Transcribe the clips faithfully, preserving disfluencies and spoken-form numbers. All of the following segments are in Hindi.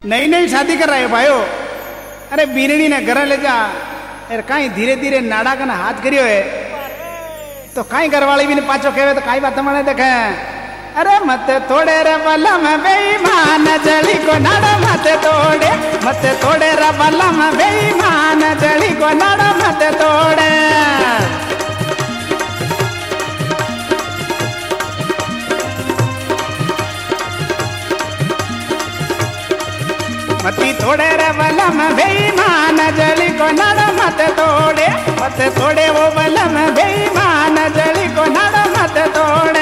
नई नई शादी कर रहे हो भाइयो। अरे बीरणी ने घर ले जा अरे कहीं धीरे धीरे नाड़ा का हाथ करियो है तो कहीं घरवाली भी ने पाछो कहे तो कई बात मने देखे। अरे मत तोड़े रे बलम बेईमान जड़ी को नाड़ा मत तोड़े, मत तोड़े रे बलम बेईमान जड़ी को नाड़ा मत तोड़े। मती तोड़े रे बलम बेईमान जड़ी को नाड़ा मत तोड़े, मत तोड़े वो बलम बेईमान जड़ी को नाड़ा मत तोड़े।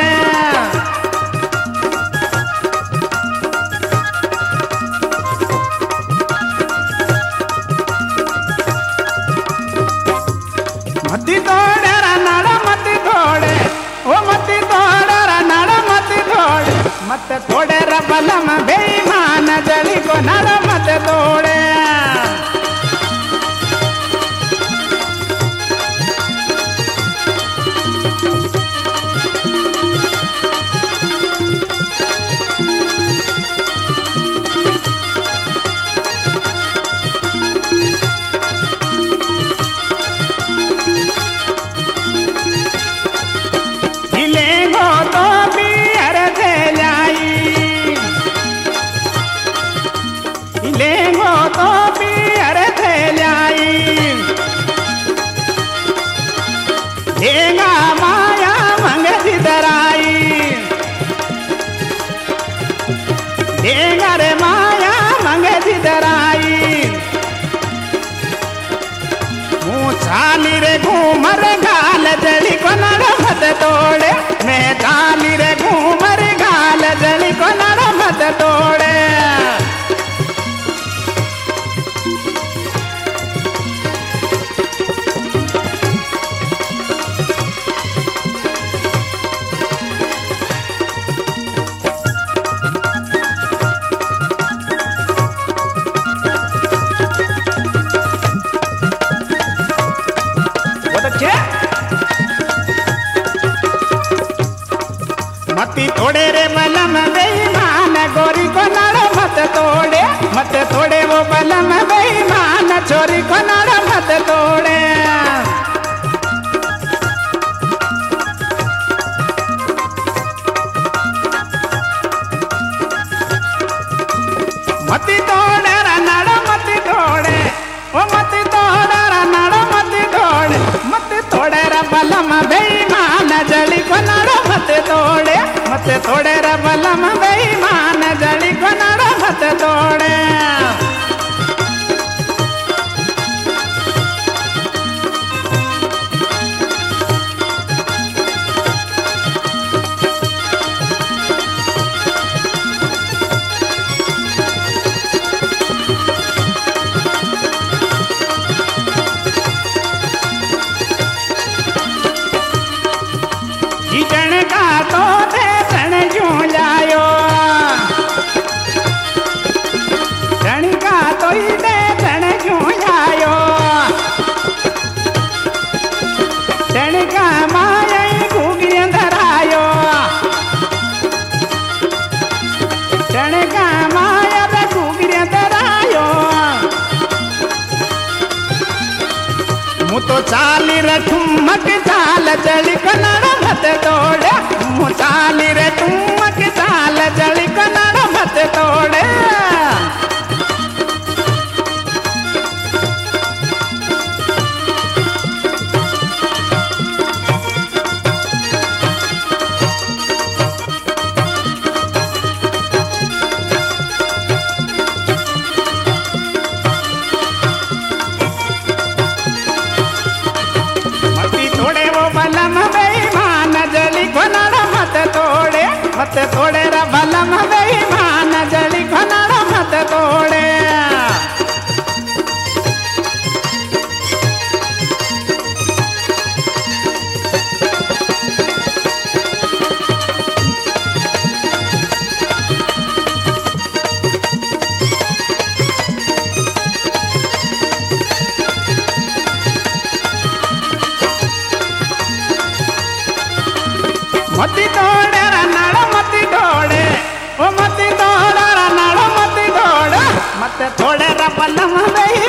मती तोड़े रा नाड़ा मत तोड़े, ओ मती तोड़े रा नाड़ा मत तोड़े, मत तोड़े रा बलम बेईमान जड़ी को नाड़ा मत तोड़े। देगा माया मंग जिधराई, देगा रे माया मंग जिधराई। मुँह चाली रे घूमर गाल जड़ी को नाड़ा मत तोड़े, मैं चाली रे घूमर गाल जड़ी को नाड़ा मत तोड़े। मती तोड़े रे बलम बेईमान गोरी को नाड़ा मत तोड़े, मत तोड़े वो बलम बेईमान छोरी को नाड़ा मत तोड़े। मती तोड़े रा नाड़ा मत तोड़े, ओ मती तोड़े रा नाड़ा मत तोड़े, मत तोड़े रा बलम बेईमान जड़ी को नाड़ा मत तोड़े, मत तोड़े रे बलम बेईमान जड़ी को नाड़ा मत तोड़े। जन का तो दे तन क्यों जायो, तन का तो ही दे तन क्यों जायो, तन का माया घूगी धरायो, तन का माया घूगी धरायो। मु तो चाली रे ठुमक चाल जड़ी को नाड़ा मत तोड़े, मु चाली रे ठुमक चाल जड़ी को नाड़ा मत तोड़े। मती तोड़े वो बलम बेईमान मत थोड़े रपन में